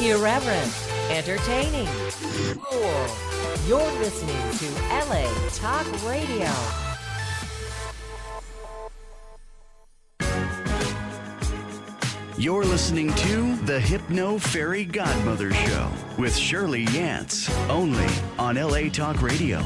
Irreverent, entertaining, cool. You're listening to LA Talk Radio. You're listening to the Hypno Fairy Godmother Show with Shirley Yance, only on LA Talk Radio.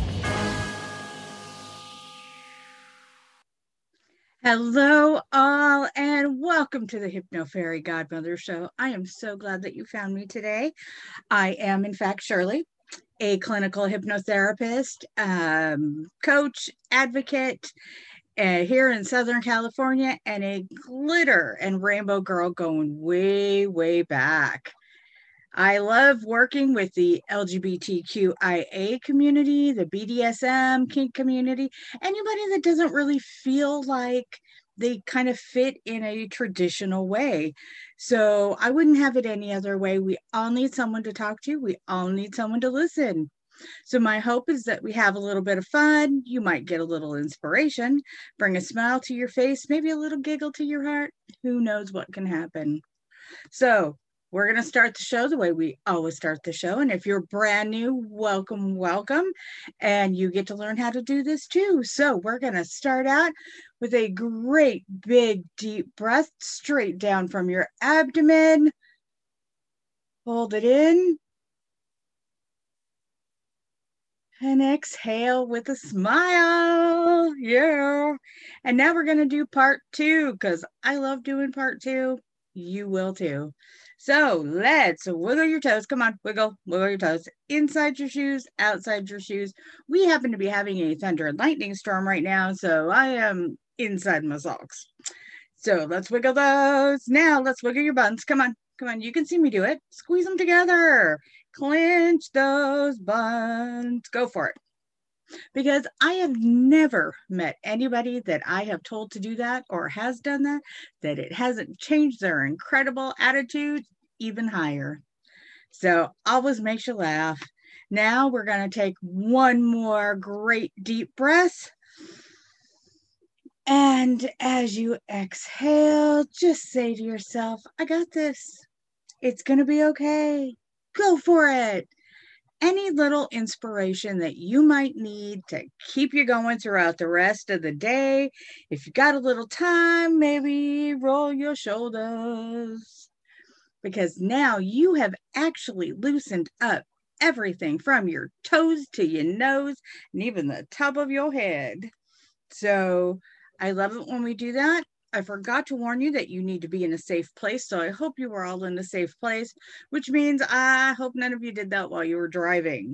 Hello, all, and welcome to the Hypno Fairy Godmother Show. I am so glad that you found me today. I am, in fact, Shirley, a clinical hypnotherapist, coach, advocate here in Southern California, and a glitter and rainbow girl going way, way back. I love working with the LGBTQIA community, the BDSM kink community, anybody that doesn't really feel like they kind of fit in a traditional way. So I wouldn't have it any other way. We all need someone to talk to. We all need someone to listen. So my hope is that we have a little bit of fun. You might get a little inspiration, bring a smile to your face, maybe a little giggle to your heart. Who knows what can happen? So we're going to start the show the way we always start the show. And if you're brand new, welcome, welcome. And you get to learn how to do this too. So we're going to start out with a great, big, deep breath straight down from your abdomen. Hold it in. And exhale with a smile. Yeah. And now we're going to do part two because I love doing part two. You will too. So let's wiggle your toes. Come on, wiggle your toes. Inside your shoes, outside your shoes. We happen to be having a thunder and lightning storm right now, so I am inside my socks. So let's wiggle those. Now let's wiggle your buns. Come on. You can see me do it. Squeeze them together. Clench those buns. Go for it. Because I have never met anybody that I have told to do that or has done that it hasn't changed their incredible attitude even higher. So always makes you laugh. Now we're going to take one more great deep breath. And as you exhale, just say to yourself, I got this. It's going to be okay. Go for it. Any little inspiration that you might need to keep you going throughout the rest of the day. If you got a little time, maybe roll your shoulders. Because now you have actually loosened up everything from your toes to your nose and even the top of your head. So I love it when we do that. I forgot to warn you that you need to be in a safe place. So I hope you were all in a safe place, which means I hope none of you did that while you were driving.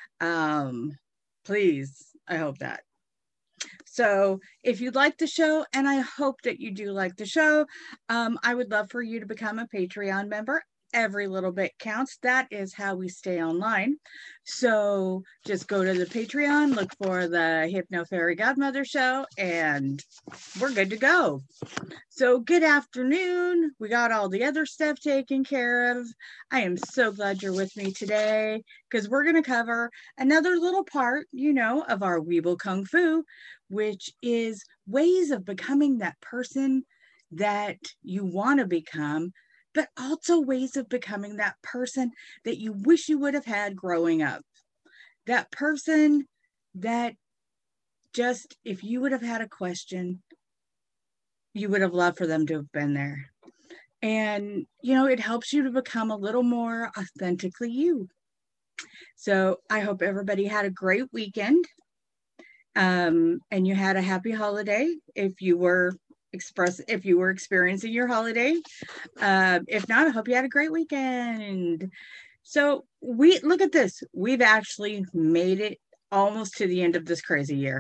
Please, I hope that. So if you like the show, and I hope that you do like the show, I would love for you to become a Patreon member. Every little bit counts. That is how we stay online. So just go to the Patreon, look for the Hypno Fairy Godmother Show, and we're good to go. So good afternoon. We got all the other stuff taken care of. I am so glad you're with me today because we're going to cover another little part, of our Weeble Kung Fu, which is ways of becoming that person that you want to become, but also ways of becoming that person that you wish you would have had growing up. That person that just, if you would have had a question, you would have loved for them to have been there. And, it helps you to become a little more authentically you. So I hope everybody had a great weekend. And you had a happy holiday if you were experiencing your holiday. If not, I hope you had a great weekend. So look at this. We've actually made it almost to the end of this crazy year.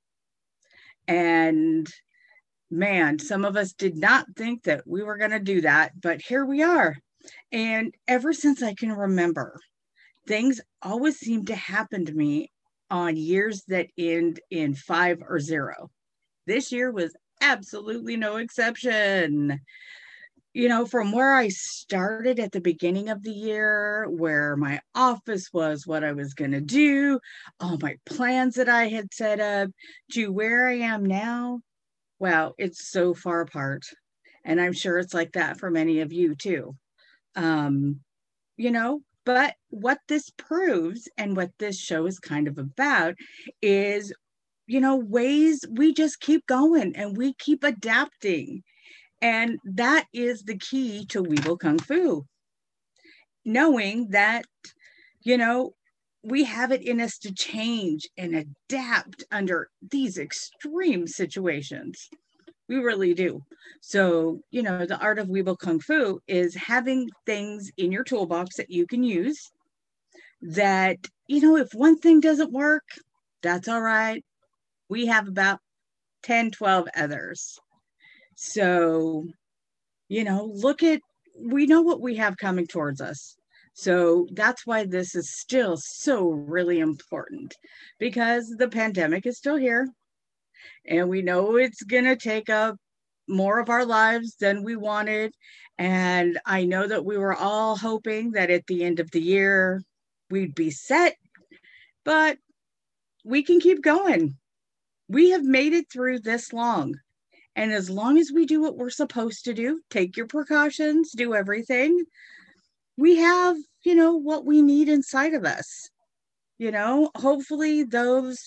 And man, some of us did not think that we were going to do that, but here we are. And ever since I can remember, things always seem to happen to me on years that end in 5 or 0. This year was absolutely no exception. From where I started at the beginning of the year, where my office was, what I was going to do, all my plans that I had set up, to where I am now, wow, it's so far apart. And I'm sure it's like that for many of you too. But what this proves and what this show is kind of about is, ways we just keep going and we keep adapting. And that is the key to Weeble Kung Fu. Knowing that, we have it in us to change and adapt under these extreme situations. We really do. So, the art of Weeble Kung Fu is having things in your toolbox that you can use that, if one thing doesn't work, that's all right. We have about 10, 12 others. So, we know what we have coming towards us. So that's why this is still so really important, because the pandemic is still here. And we know it's going to take up more of our lives than we wanted. And I know that we were all hoping that at the end of the year, we'd be set, but we can keep going. We have made it through this long. And as long as we do what we're supposed to do, take your precautions, do everything, we have, what we need inside of us. Hopefully those,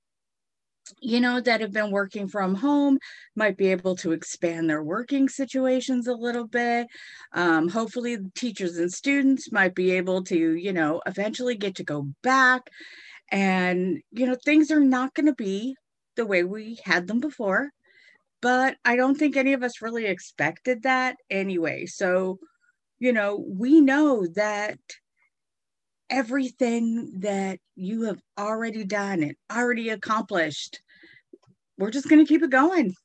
that have been working from home might be able to expand their working situations a little bit. Hopefully teachers and students might be able to, eventually get to go back. And, things are not going to be the way we had them before. But I don't think any of us really expected that anyway. So, we know that everything that you have already done and already accomplished, we're just going to keep it going.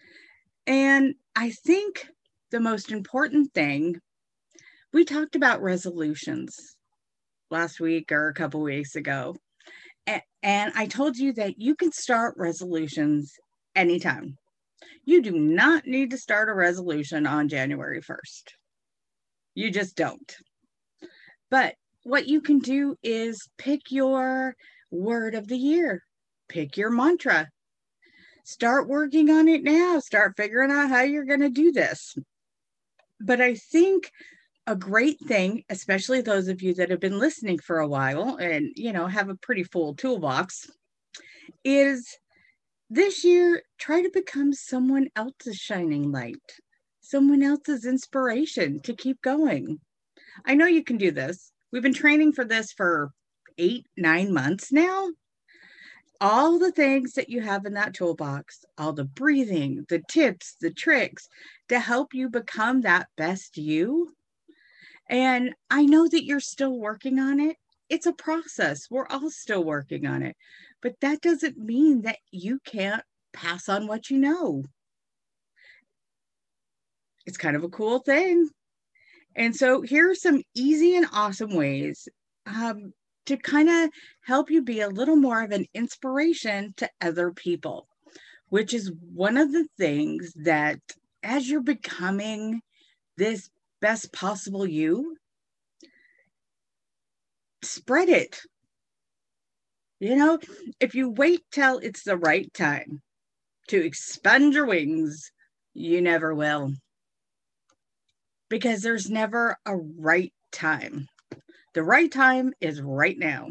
And I think the most important thing, we talked about resolutions last week or a couple weeks ago. And I told you that you can start resolutions anytime. You do not need to start a resolution on January 1st. You just don't. But what you can do is pick your word of the year, pick your mantra, start working on it now, start figuring out how you're going to do this. But I think a great thing, especially those of you that have been listening for a while and, have a pretty full toolbox, is this year, try to become someone else's shining light, someone else's inspiration to keep going. I know you can do this. We've been training for this for 8-9 months now. All the things that you have in that toolbox, all the breathing, the tips, the tricks to help you become that best you. And I know that you're still working on it. It's a process. We're all still working on it. But that doesn't mean that you can't pass on what you know. It's kind of a cool thing. And so here are some easy and awesome ways to kind of help you be a little more of an inspiration to other people, which is one of the things that as you're becoming this best possible you, spread it. If you wait till it's the right time to expand your wings, you never will. Because there's never a right time. The right time is right now.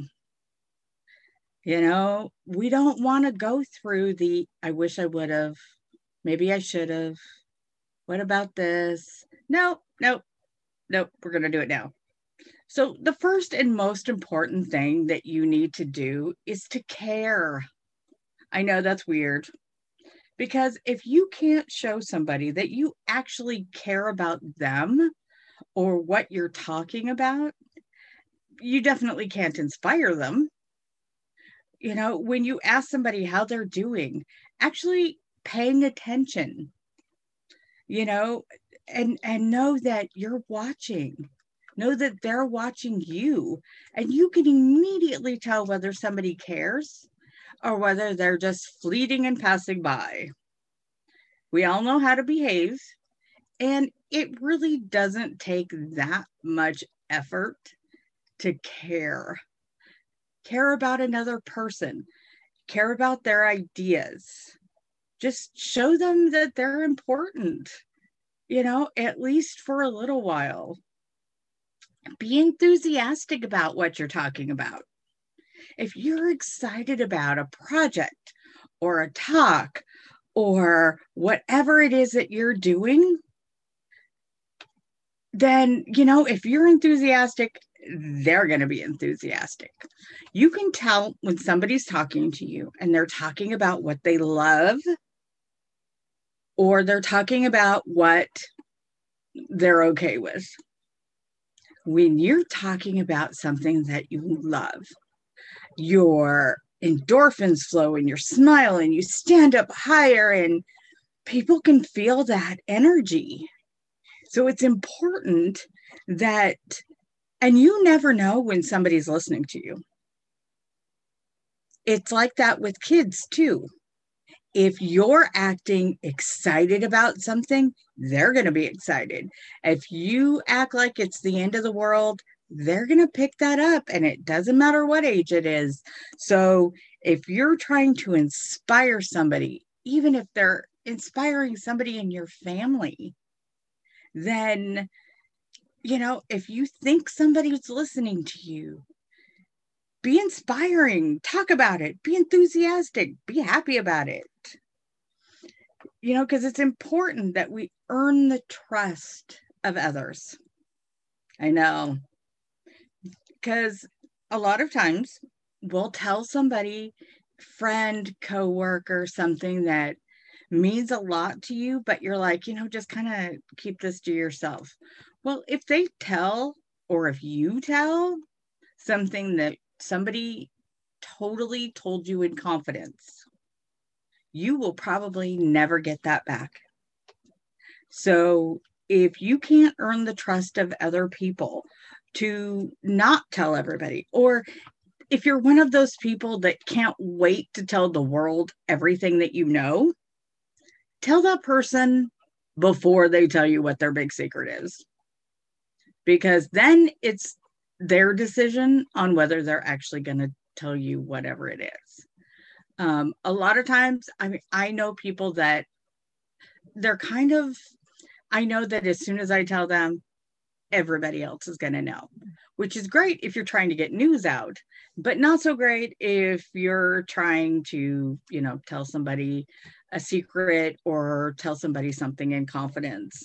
We don't want to go through the, I wish I would have, maybe I should have, what about this? Nope. We're going to do it now. So the first and most important thing that you need to do is to care. I know that's weird. Because if you can't show somebody that you actually care about them or what you're talking about, you definitely can't inspire them. When you ask somebody how they're doing, actually paying attention, and know that you're watching. Know that they're watching you, and you can immediately tell whether somebody cares or whether they're just fleeting and passing by. We all know how to behave, and it really doesn't take that much effort to care. Care about another person. Care about their ideas. Just show them that they're important, at least for a little while. Be enthusiastic about what you're talking about. If you're excited about a project or a talk or whatever it is that you're doing, then, if you're enthusiastic, they're going to be enthusiastic. You can tell when somebody's talking to you and they're talking about what they love, or they're talking about what they're okay with. When you're talking about something that you love, your endorphins flow and you're smiling, you stand up higher, and people can feel that energy. So it's important that, and you never know when somebody's listening to you. It's like that with kids too. If you're acting excited about something, they're going to be excited. If you act like it's the end of the world, they're going to pick that up, and it doesn't matter what age it is. So if you're trying to inspire somebody, even if they're inspiring somebody in your family, then, if you think somebody's listening to you, be inspiring, talk about it, be enthusiastic, be happy about it. Because it's important that we earn the trust of others. I know. Because a lot of times we'll tell somebody, friend, coworker, something that means a lot to you, but you're like, just kind of keep this to yourself. Well, if they tell, or if you tell something that somebody totally told you in confidence, you will probably never get that back. So if you can't earn the trust of other people to not tell everybody, or if you're one of those people that can't wait to tell the world everything that you know, tell that person before they tell you what their big secret is. Because then it's their decision on whether they're actually going to tell you whatever it is. A lot of times, I know people that they're I know that as soon as I tell them, everybody else is going to know, which is great if you're trying to get news out, but not so great if you're trying to, tell somebody a secret or tell somebody something in confidence.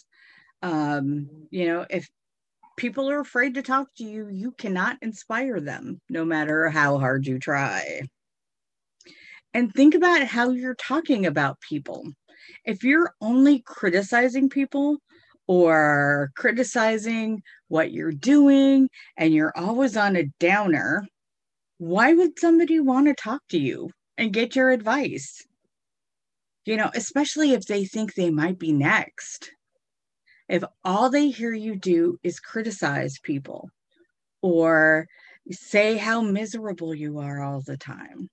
If people are afraid to talk to you, you cannot inspire them, no matter how hard you try. And think about how you're talking about people. If you're only criticizing people or criticizing what you're doing and you're always on a downer, why would somebody want to talk to you and get your advice? Especially if they think they might be next. If all they hear you do is criticize people or say how miserable you are all the time,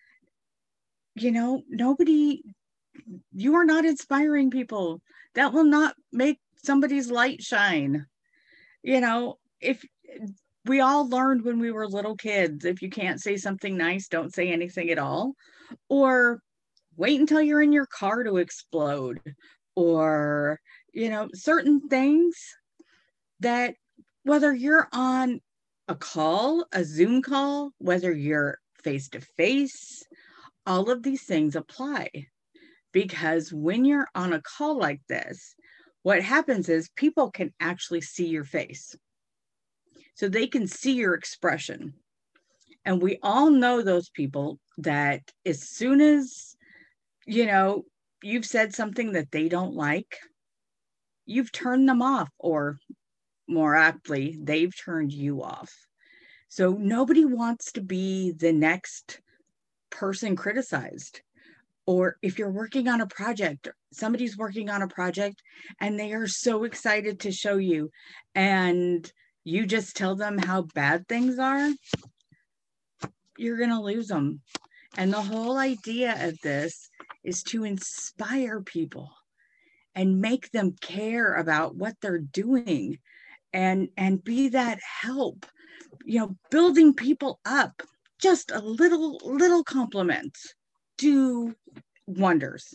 you are not inspiring people. That will not make somebody's light shine. If we all learned when we were little kids, if you can't say something nice, don't say anything at all, or wait until you're in your car to explode, or, certain things that, whether you're on a call, a Zoom call, whether you're face to face, all of these things apply. Because when you're on a call like this, what happens is people can actually see your face. So they can see your expression. And we all know those people that as soon as, you've said something that they don't like, you've turned them off, or more aptly, they've turned you off. So nobody wants to be the next person criticized. Or if you're working on a project, somebody's working on a project and they are so excited to show you, and you just tell them how bad things are, you're going to lose them. And the whole idea of this is to inspire people and make them care about what they're doing and be that help, building people up. Just a little compliment do wonders.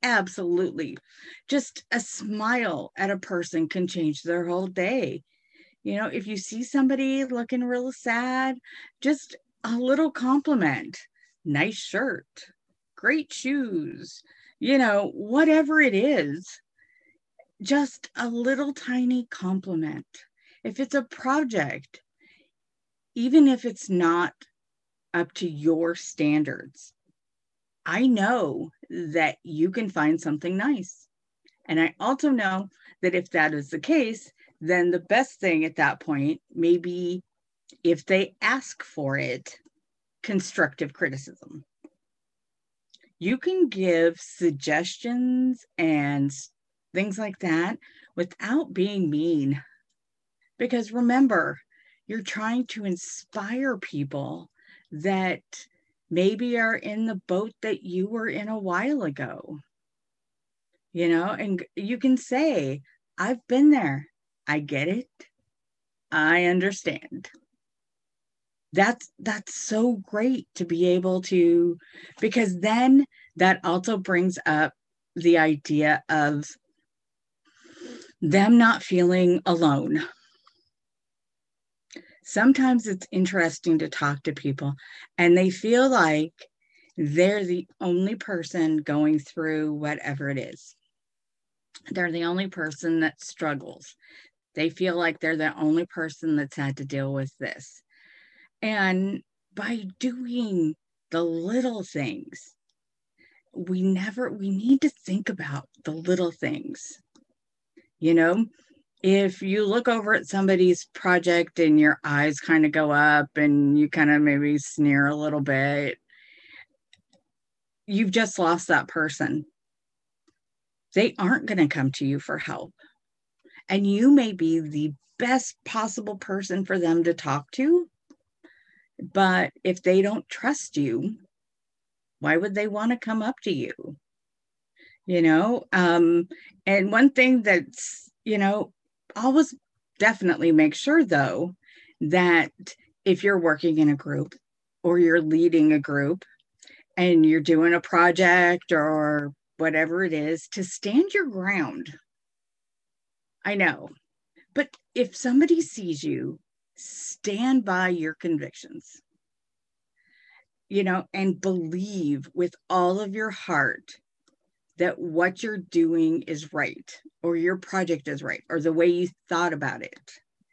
Absolutely. Just a smile at a person can change their whole day. If you see somebody looking real sad, just a little compliment. Nice shirt, great shoes, whatever it is, just a little tiny compliment. If it's a project, even if it's not up to your standards, I know that you can find something nice. And I also know that if that is the case, then the best thing at that point may be, if they ask for it, constructive criticism. You can give suggestions and things like that without being mean. Because remember, you're trying to inspire people that maybe are in the boat that you were in a while ago. And you can say, I've been there. I get it. I understand. That's so great to be able to, because then that also brings up the idea of them not feeling alone. Sometimes it's interesting to talk to people and they feel like they're the only person going through whatever it is. They're the only person that struggles. They feel like they're the only person that's had to deal with this. And by doing the little things, we need to think about the little things. If you look over at somebody's project and your eyes kind of go up and you kind of maybe sneer a little bit, you've just lost that person. They aren't going to come to you for help. And you may be the best possible person for them to talk to. But if they don't trust you, why would they want to come up to you? And one thing that's, always definitely make sure, though, that if you're working in a group or you're leading a group and you're doing a project or whatever it is, to stand your ground. I know, but if somebody sees you, stand by your convictions, and believe with all of your heart that what you're doing is right, or your project is right, or the way you thought about it.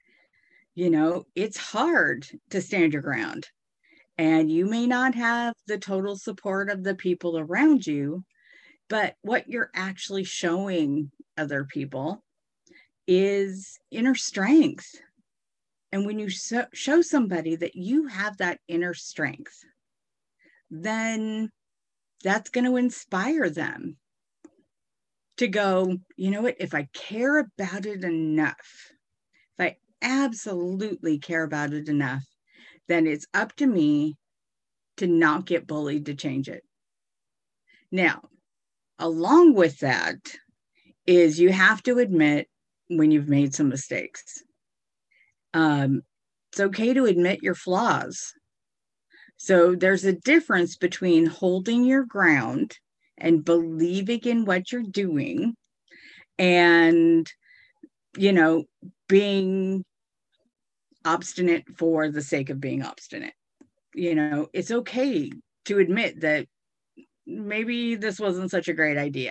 It's hard to stand your ground, and you may not have the total support of the people around you, but what you're actually showing other people is inner strength. And when you show somebody that you have that inner strength, then that's going to inspire them to go, you know what, if I care about it enough, if I absolutely care about it enough, then it's up to me to not get bullied to change it. Now, along with that is you have to admit when you've made some mistakes. It's okay to admit your flaws. So there's a difference between holding your ground and believing in what you're doing and, being obstinate for the sake of being obstinate. It's okay to admit that maybe this wasn't such a great idea.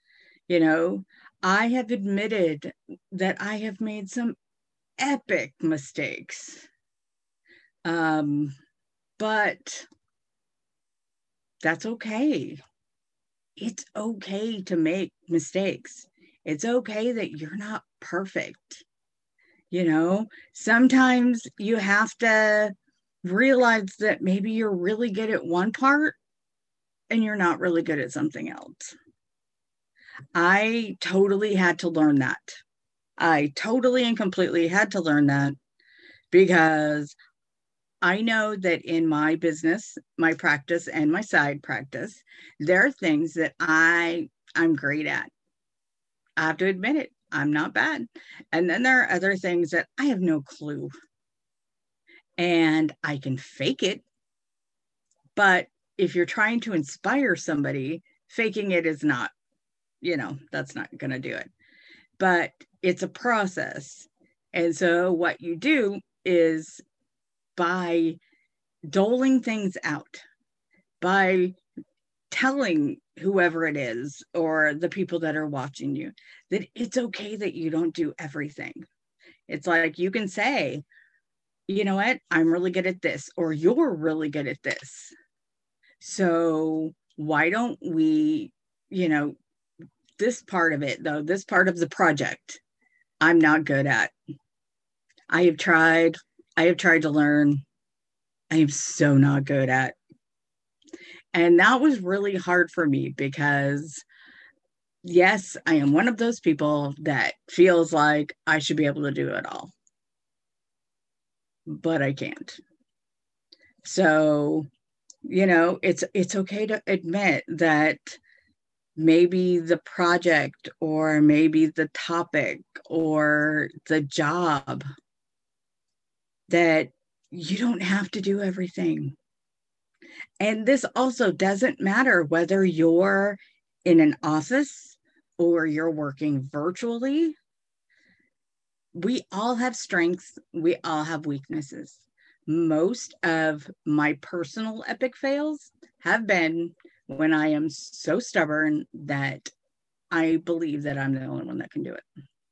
I have admitted that I have made some epic mistakes. But that's okay. It's okay to make mistakes. It's okay that you're not perfect. Sometimes you have to realize that maybe you're really good at one part and you're not really good at something else. I totally had to learn that. I totally and completely had to learn that because I know that in my business, my practice, and my side practice, there are things that I'm great at. I have to admit it. I'm not bad. And then there are other things that I have no clue. And I can fake it. But if you're trying to inspire somebody, faking it is not, that's not going to do it. But it's a process. And so what you do is by doling things out, by telling whoever it is or the people that are watching you that it's okay that you don't do everything. It's like you can say, you know what, I'm really good at this, or you're really good at this. So why don't we, this part of it, though, this part of the project, I'm not good at. I have tried to learn. I am so not good at. And that was really hard for me because, yes, I am one of those people that feels like I should be able to do it all, but I can't. So, it's okay to admit that maybe the project or maybe the topic or the job, that you don't have to do everything. And this also doesn't matter whether you're in an office or you're working virtually. We all have strengths. We all have weaknesses. Most of my personal epic fails have been when I am so stubborn that I believe that I'm the only one that can do it.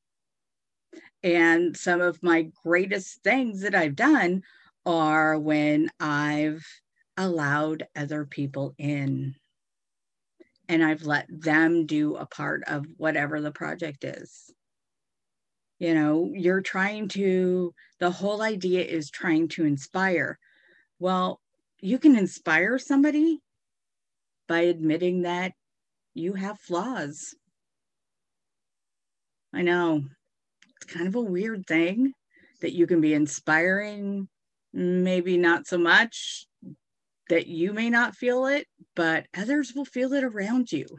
And some of my greatest things that I've done are when I've allowed other people in and I've let them do a part of whatever the project is. You're the whole idea is trying to inspire. Well, you can inspire somebody by admitting that you have flaws. I know it's kind of a weird thing that you can be inspiring, maybe not so much, that you may not feel it, but others will feel it around you.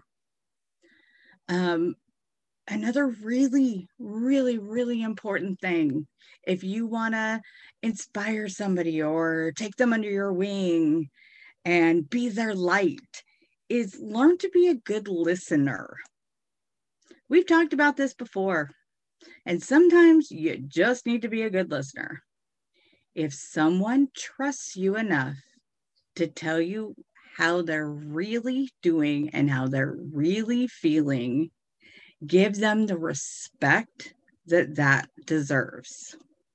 Another really, really, really important thing, if you want to inspire somebody or take them under your wing and be their light, is learn to be a good listener. We've talked about this before, and sometimes you just need to be a good listener. If someone trusts you enough to tell you how they're really doing and how they're really feeling, give them the respect that deserves.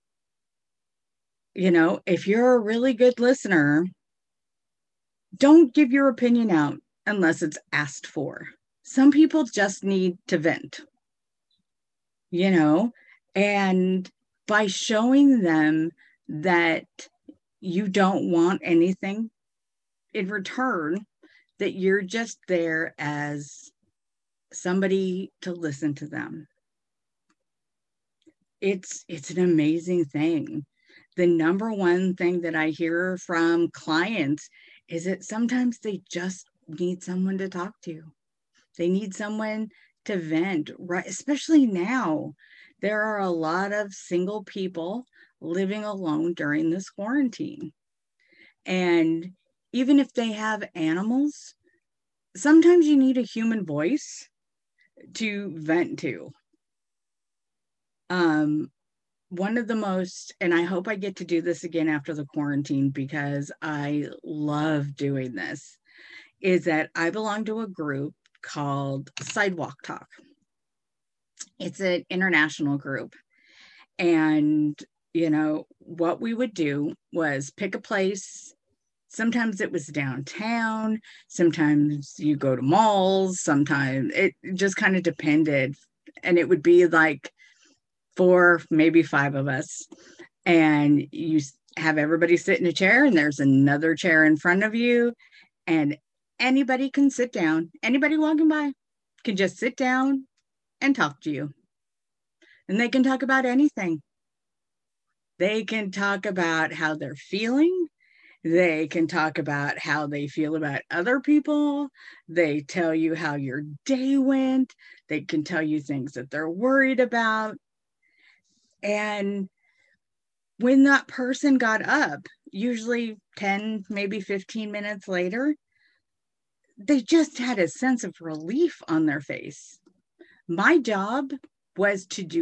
If you're a really good listener, don't give your opinion out unless it's asked for. Some people just need to vent, and by showing them that you don't want anything in return, that you're just there as somebody to listen to them. It's an amazing thing. The number one thing that I hear from clients is that sometimes they just need someone to talk to. They need someone to vent, right? Especially now, there are a lot of single people living alone during this quarantine. And even if they have animals, sometimes you need a human voice to vent to. One of the most, and I hope I get to do this again after the quarantine because I love doing this, is that I belong to a group called Sidewalk Talk. It's an international group. And, what we would do was pick a place. Sometimes it was downtown. Sometimes you go to malls. Sometimes it just kind of depended. And it would be like 4, maybe 5 of us. And you have everybody sit in a chair and there's another chair in front of you. And anybody can sit down. Anybody walking by can just sit down and talk to you. And they can talk about anything. They can talk about how they're feeling. They can talk about how they feel about other people. They tell you how your day went. They can tell you things that they're worried about. And when that person got up, usually 10, maybe 15 minutes later, they just had a sense of relief on their face. My job was to do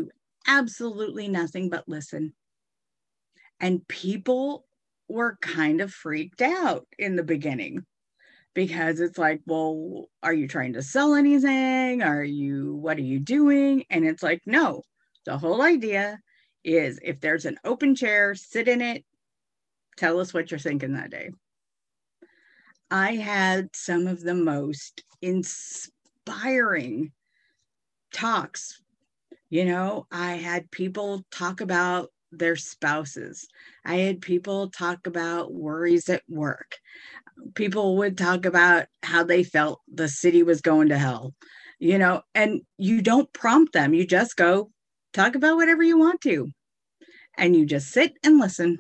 absolutely nothing but listen. And people were kind of freaked out in the beginning because it's like, well, are you trying to sell anything? What are you doing? And it's like, no, the whole idea is if there's an open chair, sit in it, tell us what you're thinking that day. I had some of the most inspiring talks. I had people talk about their spouses. I had people talk about worries at work. People would talk about how they felt the city was going to hell, and you don't prompt them. You just go talk about whatever you want to, and you just sit and listen.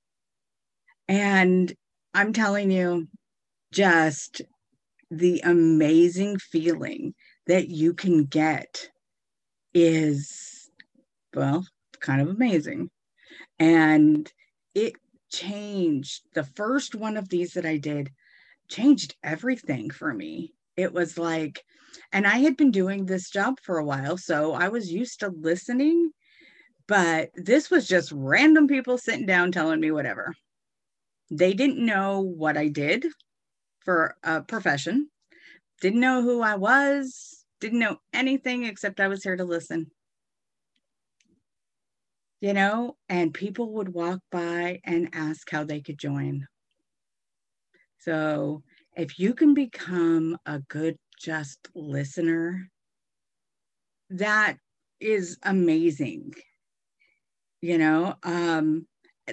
And I'm telling you, just the amazing feeling that you can get is, well, kind of amazing. And it changed. The first one of these that I did changed everything for me. It was like, and I had been doing this job for a while, so I was used to listening, but this was just random people sitting down telling me whatever. They didn't know what I did for a profession, didn't know who I was, didn't know anything except I was here to listen. And people would walk by and ask how they could join. So if you can become a good, just listener, that is amazing. And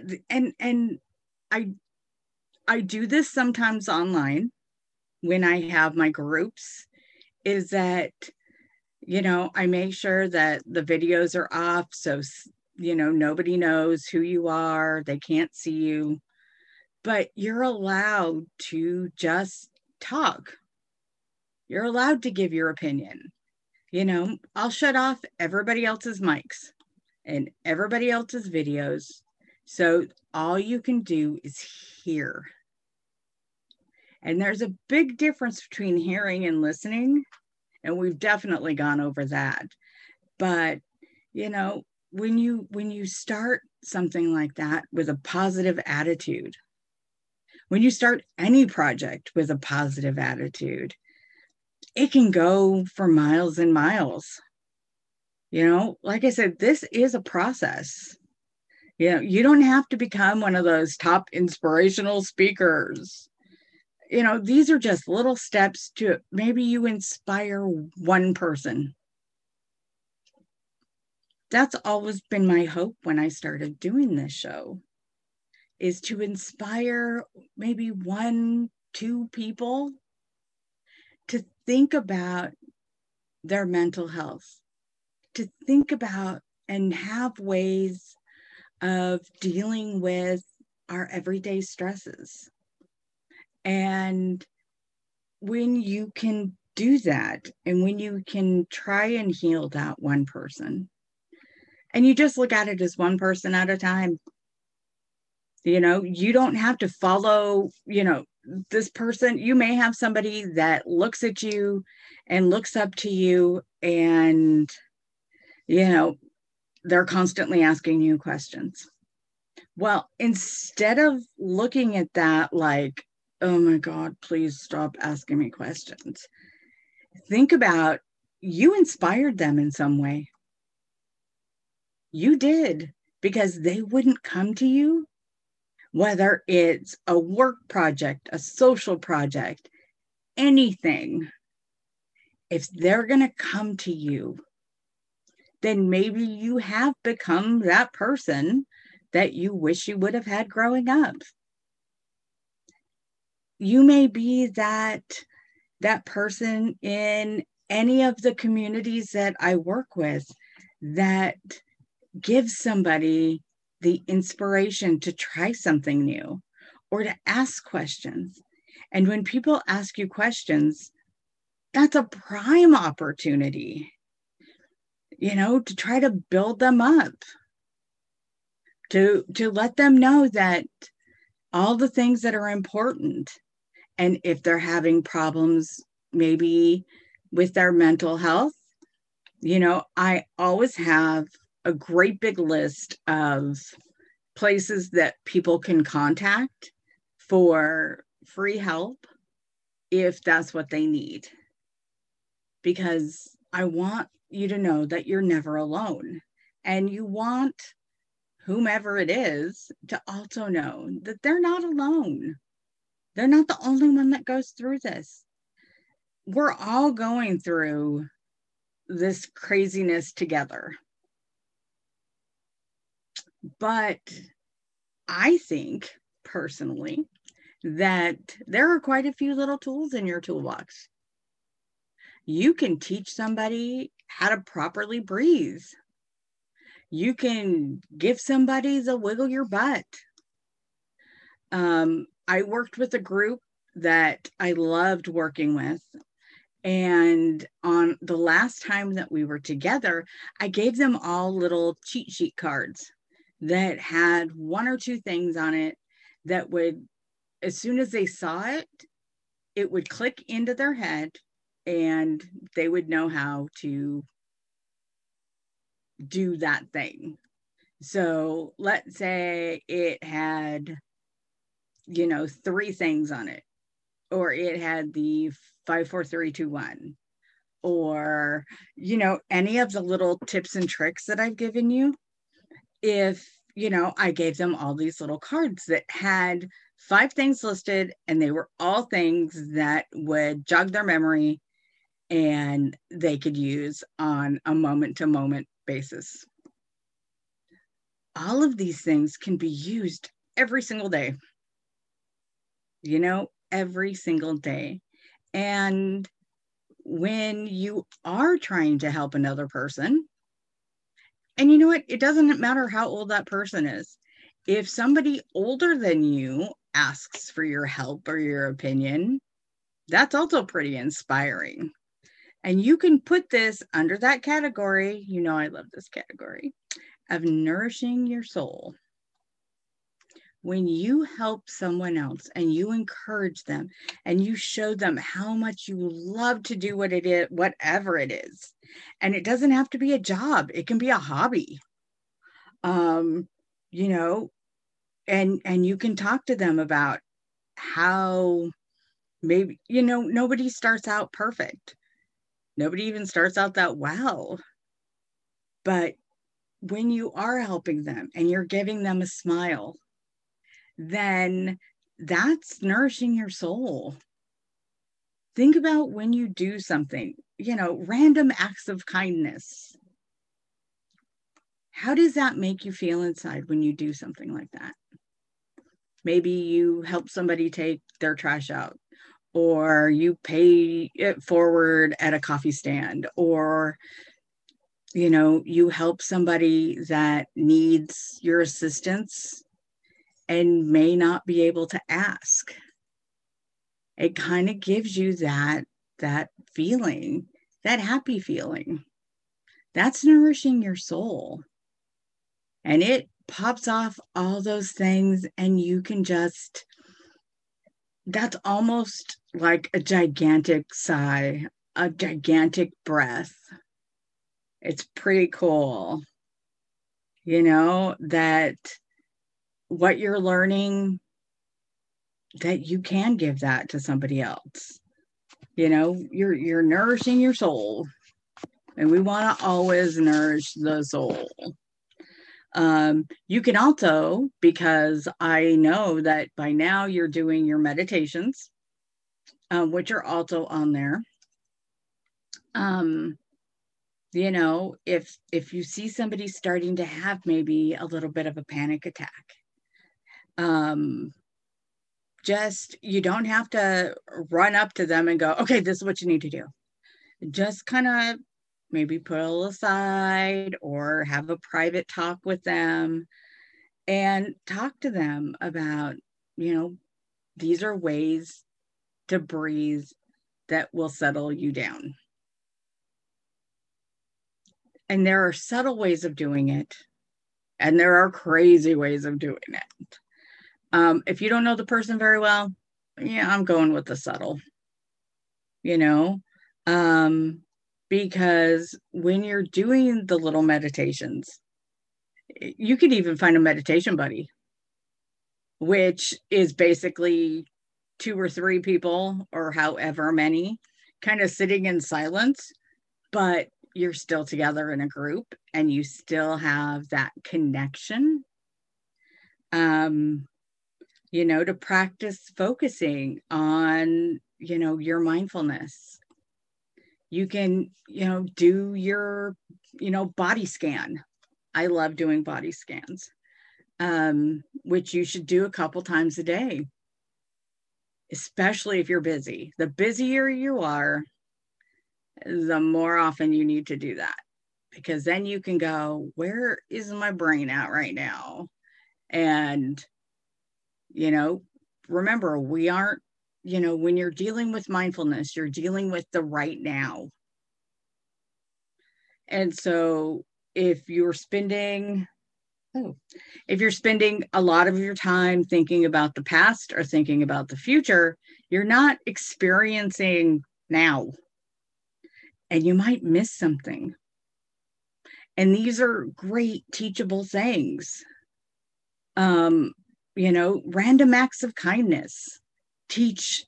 I do this sometimes online when I have my groups, is that, I make sure that the videos are off. So, nobody knows who you are. They can't see you, but you're allowed to just talk. You're allowed to give your opinion. I'll shut off everybody else's mics and everybody else's videos. So all you can do is hear. And there's a big difference between hearing and listening. And we've definitely gone over that. But, when you start something like that with a positive attitude, when you start any project with a positive attitude, it can go for miles and miles. Like I said, this is a process. You don't have to become one of those top inspirational speakers. These are just little steps to maybe you inspire one person. That's always been my hope when I started doing this show, is to inspire maybe 1-2 people to think about their mental health, to think about and have ways of dealing with our everyday stresses. And when you can do that, and when you can try and heal that one person, and you just look at it as one person at a time, you don't have to follow, this person. You may have somebody that looks at you and looks up to you, and, they're constantly asking you questions. Well, instead of looking at that like, oh my God, please stop asking me questions, think about, you inspired them in some way. You did, because they wouldn't come to you, whether it's a work project, a social project, anything. If they're going to come to you, then maybe you have become that person that you wish you would have had growing up. You may be that person in any of the communities that I work with that gives somebody the inspiration to try something new or to ask questions. And when people ask you questions, that's a prime opportunity, to try to build them up, to let them know that all the things that are important. And if they're having problems, maybe with their mental health, I always have a great big list of places that people can contact for free help if that's what they need. Because I want you to know that you're never alone. And you want whomever it is to also know that they're not alone. They're not the only one that goes through this. We're all going through this craziness together. But I think personally that there are quite a few little tools in your toolbox. You can teach somebody how to properly breathe. You can give somebody the wiggle your butt. I worked with a group that I loved working with. And on the last time that we were together, I gave them all little cheat sheet cards that had one or two things on it that would, as soon as they saw it, it would click into their head and they would know how to do that thing. So let's say it had, 3 things on it, or it had the 5, 4, 3, 2, 1, or, any of the little tips and tricks that I've given you. If, I gave them all these little cards that had 5 things listed, and they were all things that would jog their memory and they could use on a moment to moment basis. All of these things can be used every single day, every single day. And when you are trying to help another person, and you know what? It doesn't matter how old that person is. If somebody older than you asks for your help or your opinion, that's also pretty inspiring. And you can put this under that category. I love this category of nourishing your soul. When you help someone else and you encourage them and you show them how much you love to do whatever it is, and it doesn't have to be a job, it can be a hobby, and you can talk to them about how maybe, nobody starts out perfect. Nobody even starts out that well. But when you are helping them and you're giving them a smile, then that's nourishing your soul. Think about when you do something, random acts of kindness. How does that make you feel inside when you do something like that? Maybe you help somebody take their trash out, or you pay it forward at a coffee stand, or you help somebody that needs your assistance and may not be able to ask. It kind of gives you that feeling, that happy feeling. That's nourishing your soul. And it pops off all those things, and you can that's almost like a gigantic sigh, a gigantic breath. It's pretty cool, that what you're learning, that you can give that to somebody else. You're nourishing your soul, and we want to always nourish the soul. You can also, because I know that by now you're doing your meditations, which are also on there. If you see somebody starting to have maybe a little bit of a panic attack, you don't have to run up to them and go, okay, this is what you need to do. Just kind of maybe pull aside or have a private talk with them and talk to them about, these are ways to breathe that will settle you down. And there are subtle ways of doing it, and there are crazy ways of doing it. If you don't know the person very well, I'm going with the subtle, because when you're doing the little meditations, You could even find a meditation buddy, which is basically 2 or 3 people or however many kind of sitting in silence, but you're still together in a group and you still have that connection. To practice focusing on, your mindfulness. You can, do your, body scan. I love doing body scans, which you should do a couple times a day, especially if you're busy. The busier you are, the more often you need to do that, because then you can go, where is my brain at right now? And, remember, we aren't, when you're dealing with mindfulness, you're dealing with the right now. And so if you're spending a lot of your time thinking about the past or thinking about the future, you're not experiencing now. And you might miss something. And these are great teachable things. Random acts of kindness is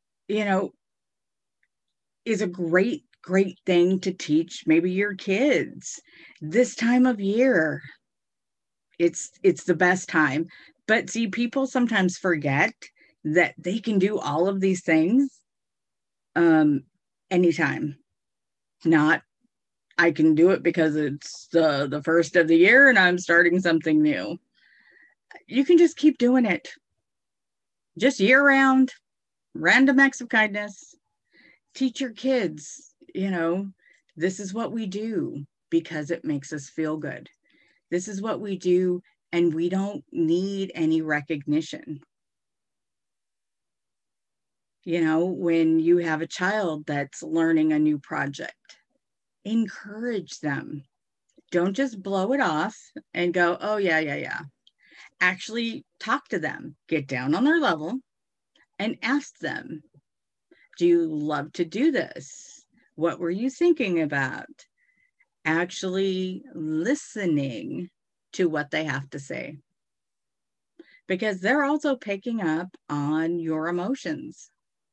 a great thing to teach maybe your kids this time of year. It's the best time. But see, people sometimes forget that they can do all of these things anytime. Not, I can do it because it's the first of the year and I'm starting something new. You can just keep doing it. Just year round, random acts of kindness. Teach your kids, this is what we do because it makes us feel good. This is what we do, and we don't need any recognition. When you have a child that's learning a new project, encourage them. Don't just blow it off and go, oh, yeah. Actually talk to them, get down on their level and ask them, do you love to do this? What were you thinking about? Actually listening to what they have to say, because they're also picking up on your emotions.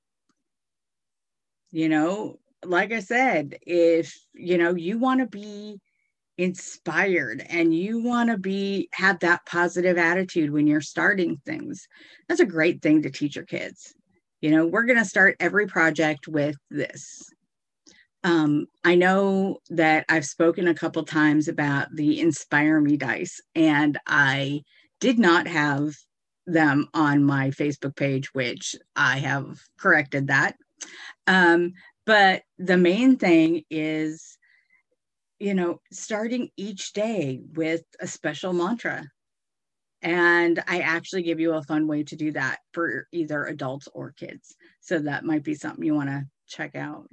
Like I said, if, you want to be inspired and you want to have that positive attitude when you're starting things, that's a great thing to teach your kids. We're going to start every project with this. I know that I've spoken a couple times about the Inspire Me dice, and I did not have them on my Facebook page, which I have corrected that. But the main thing is, starting each day with a special mantra. And I actually give you a fun way to do that for either adults or kids. So that might be something you want to check out.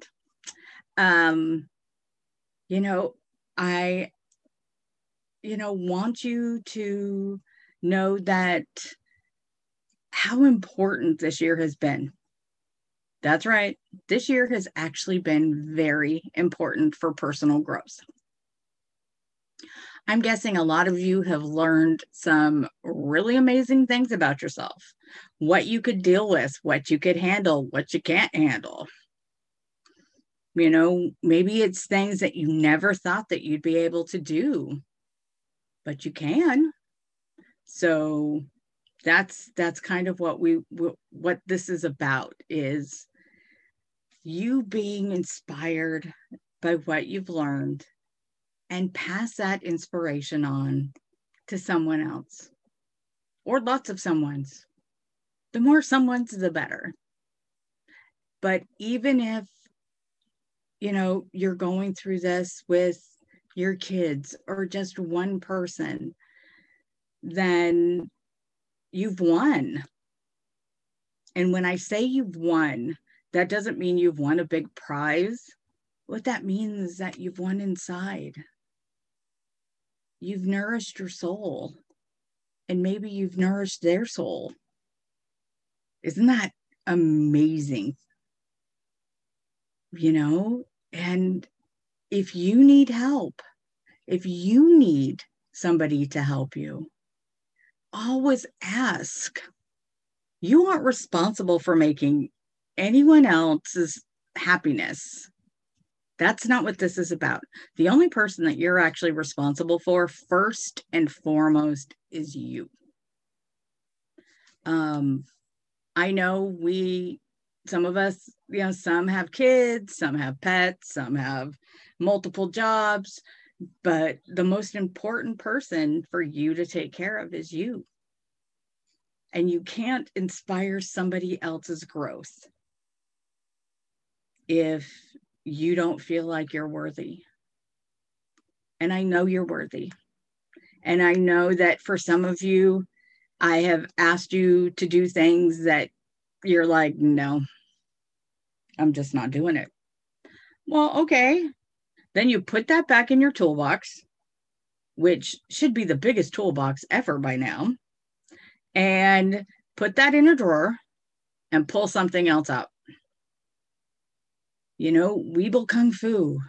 I, want you to know that how important this year has been. That's right. This year has actually been very important for personal growth. I'm guessing a lot of you have learned some really amazing things about yourself, what you could deal with, what you could handle, what you can't handle. Maybe it's things that you never thought that you'd be able to do, but you can. So that's kind of what this is about, is you being inspired by what you've learned and pass that inspiration on to someone else, or lots of someones. The more someones, the better. But even if, you're going through this with your kids or just one person, then you've won. And when I say you've won, that doesn't mean you've won a big prize. What that means is that you've won inside. You've nourished your soul, and maybe you've nourished their soul. Isn't that amazing? And if you need help, if you need somebody to help you. Always ask. You aren't responsible for making anyone else's happiness. That's not what this is about. The only person that you're actually responsible for, first and foremost, is you. I know some of us, some have kids, some have pets, some have multiple jobs, but the most important person for you to take care of is you. And you can't inspire somebody else's growth if you don't feel like you're worthy. And I know you're worthy. And I know that for some of you, I have asked you to do things that you're like, no, I'm just not doing it. Well, okay. Then you put that back in your toolbox, which should be the biggest toolbox ever by now, and put that in a drawer and pull something else out. Weeble Kung Fu.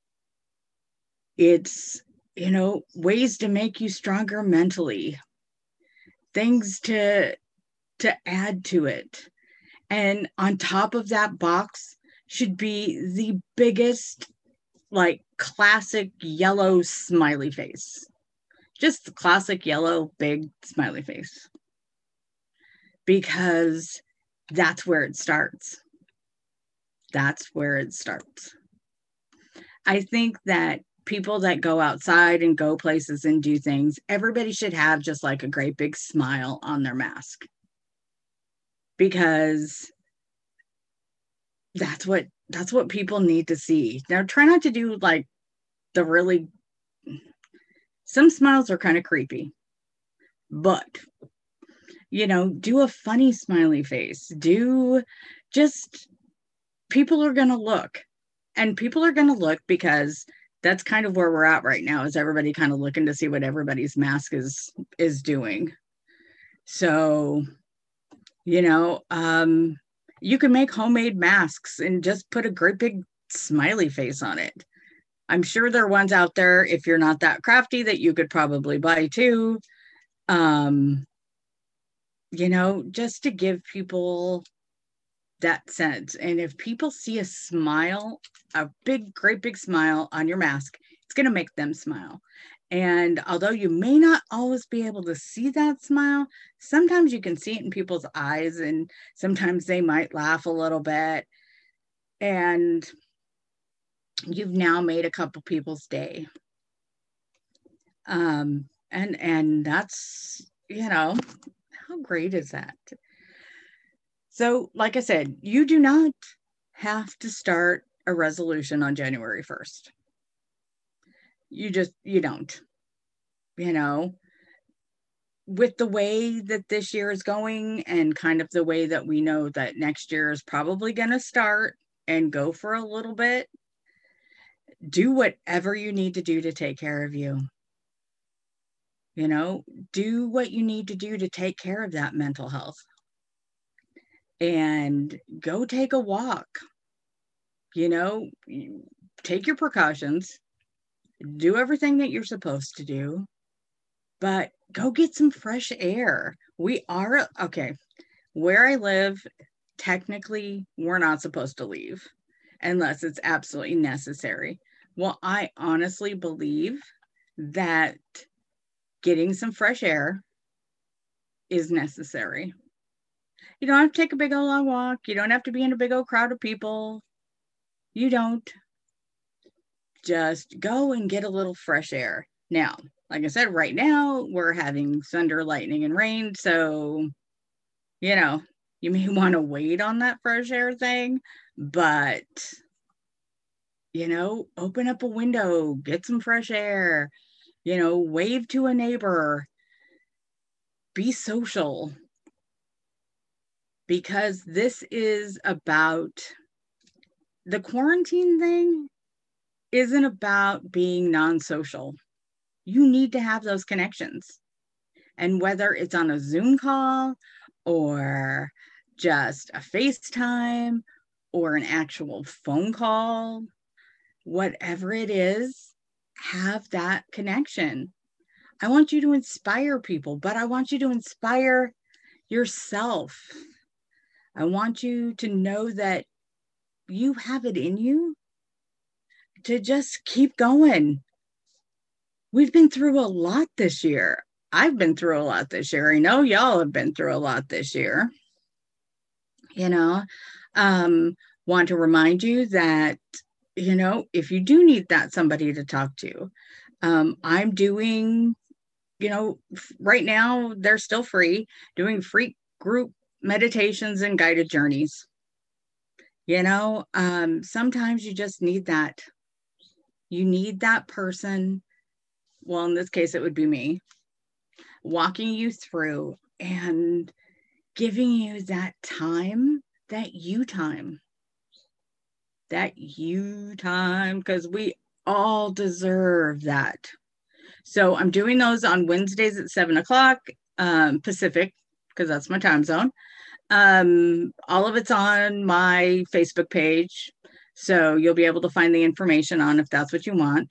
It's, ways to make you stronger mentally, things to add to it. And on top of that box should be the biggest, classic yellow smiley face. Just the classic yellow, big smiley face. Because that's where it starts. That's where it starts. I think that people that go outside and go places and do things, everybody should have just like a great big smile on their mask. Because that's what people need to see. Now, try not to do some smiles are kind of creepy, but do a funny smiley face. People are going to look, and people are going to look because that's kind of where we're at right now, is everybody kind of looking to see what everybody's mask is doing. So, you can make homemade masks and just put a great big smiley face on it. I'm sure there are ones out there, if you're not that crafty, that you could probably buy too. Just to give people that sense. And if people see a smile, a great big smile on your mask, it's going to make them smile. And although you may not always be able to see that smile, sometimes you can see it in people's eyes, and sometimes they might laugh a little bit. And you've now made a couple people's day. And that's, how great is that? So, like I said, you do not have to start a resolution on January 1st. You don't, with the way that this year is going, and kind of the way that we know that next year is probably going to start and go for a little bit, do whatever you need to do to take care of you. Do what you need to do to take care of that mental health. And go take a walk. Take your precautions. Do everything that you're supposed to do. But go get some fresh air. Where I live, technically, we're not supposed to leave unless it's absolutely necessary. Well, I honestly believe that getting some fresh air is necessary. You don't have to take a big old long walk. You don't have to be in a big old crowd of people. You don't. Just go and get a little fresh air. Now, like I said, right now we're having thunder, lightning, and rain. So, you may want to wait on that fresh air thing, but, open up a window, get some fresh air, wave to a neighbor, be social. Because this is about, the quarantine thing isn't about being non-social. You need to have those connections. And whether it's on a Zoom call or just a FaceTime or an actual phone call, whatever it is, have that connection. I want you to inspire people, but I want you to inspire yourself. I want you to know that you have it in you to just keep going. We've been through a lot this year. I've been through a lot this year. I know y'all have been through a lot this year. You know, want to remind you that, you know, if you do need that somebody to talk to, I'm doing, you know, right now they're still free, doing free group meditations and guided journeys. You know, sometimes you just need that. You need that person. Well, in this case, it would be me walking you through and giving you that time, that you time, because we all deserve that. So I'm doing those on Wednesdays at 7:00 Pacific, because that's my time zone. All of it's on my Facebook page, so you'll be able to find the information on if that's what you want.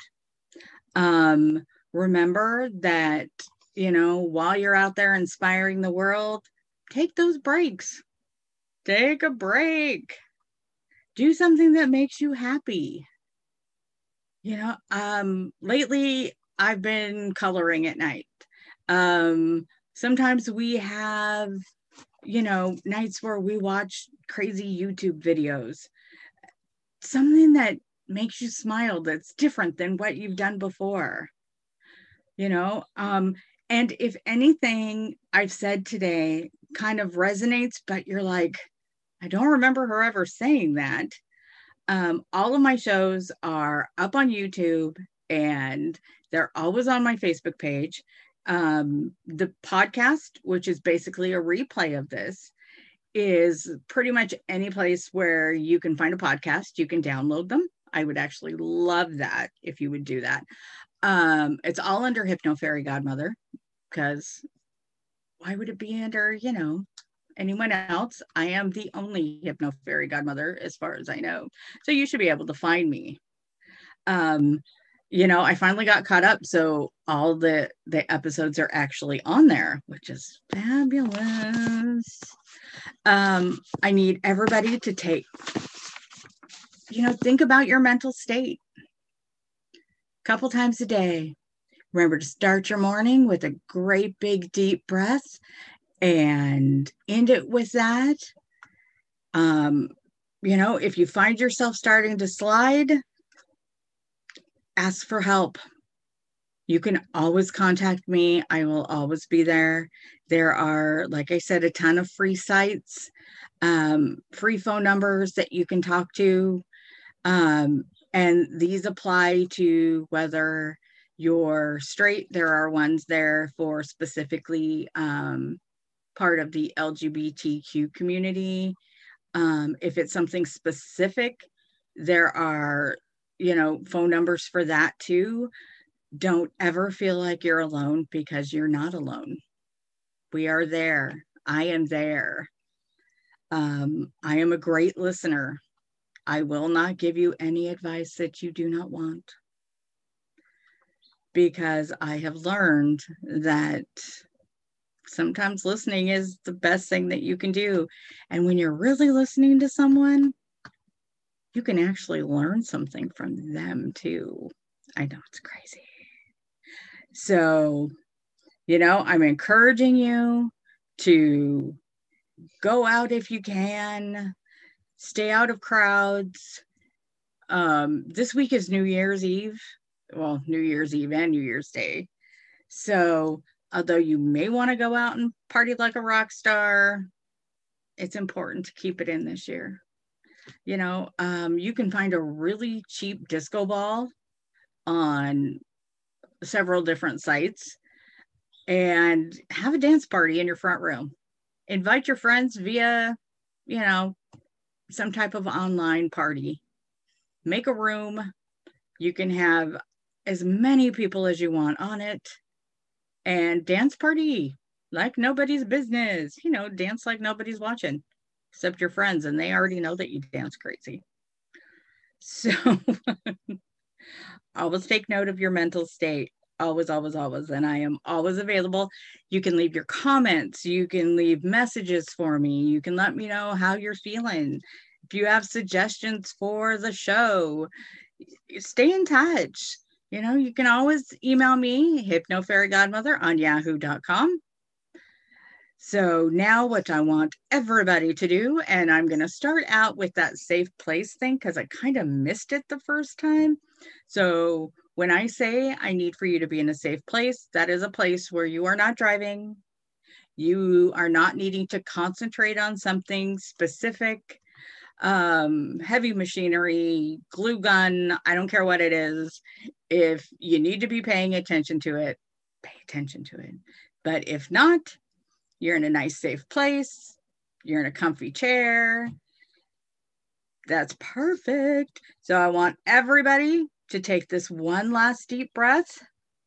Remember that, you know, while you're out there inspiring the world, take those breaks. Take a break. Do something that makes you happy. You know, lately I've been coloring at night. Sometimes we have, you know, nights where we watch crazy YouTube videos. Something that makes you smile, that's different than what you've done before. You know, and if anything I've said today kind of resonates, but you're like, I don't remember her ever saying that. All of my shows are up on YouTube and they're always on my Facebook page. The podcast, which is basically a replay of this, is pretty much any place where you can find a podcast. You can download them. I would actually love that if you would do that. It's all under Hypno Fairy Godmother, because why would it be under, you know, anyone else? I am the only Hypno Fairy Godmother as far as I know. So you should be able to find me. You know, I finally got caught up, so all the episodes are actually on there, which is fabulous. I need everybody to take, you know, think about your mental state a couple times a day. Remember to start your morning with a great big deep breath and end it with that. You know, if you find yourself starting to slide, ask for help. You can always contact me. I will always be there. There are, like I said, a ton of free sites, free phone numbers that you can talk to. And these apply to whether you're straight. There are ones there for specifically part of the LGBTQ community. If it's something specific, there are, you know, phone numbers for that too. Don't ever feel like you're alone, because you're not alone. We are there. I am there. I am a great listener. I will not give you any advice that you do not want, because I have learned that sometimes listening is the best thing that you can do. And when you're really listening to someone, you can actually learn something from them too. I know, it's crazy. So, you know, I'm encouraging you to go out if you can, stay out of crowds. This week is New Year's Eve. Well, New Year's Eve and New Year's Day. So, although you may want to go out and party like a rock star, it's important to keep it in this year. You know, you can find a really cheap disco ball on several different sites and have a dance party in your front room. Invite your friends via, you know, some type of online party. Make a room. You can have as many people as you want on it, and dance party like nobody's business. You know, dance like nobody's watching except your friends, and they already know that you dance crazy. So always take note of your mental state. always, always, always. And I am always available. You can leave your comments. You can leave messages for me. You can let me know how you're feeling. If you have suggestions for the show, stay in touch. You can always email me, hypnofairygodmother on yahoo.com. So now what I want everybody to do, and I'm going to start out with that safe place thing because I kind of missed it the first time. So when I say I need for you to be in a safe place, that is a place where you are not driving. You are not needing to concentrate on something specific, heavy machinery, glue gun, I don't care what it is. If you need to be paying attention to it, pay attention to it. But if not, you're in a nice, safe place. You're in a comfy chair. That's perfect. So I want everybody to take this one last deep breath.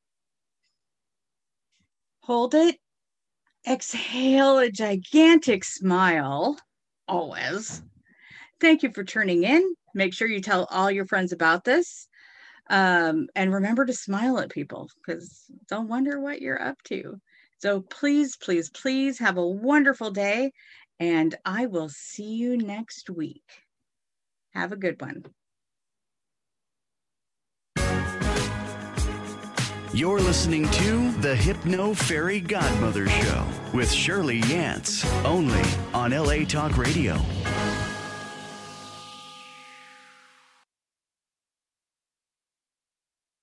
Hold it. Exhale a gigantic smile. Always. Thank you for tuning in. Make sure you tell all your friends about this. And remember to smile at people because they'll wonder what you're up to. So please, please, please have a wonderful day, and I will see you next week. Have a good one. You're listening to the Hypno Fairy Godmother Show with Shirley Yance, only on LA Talk Radio.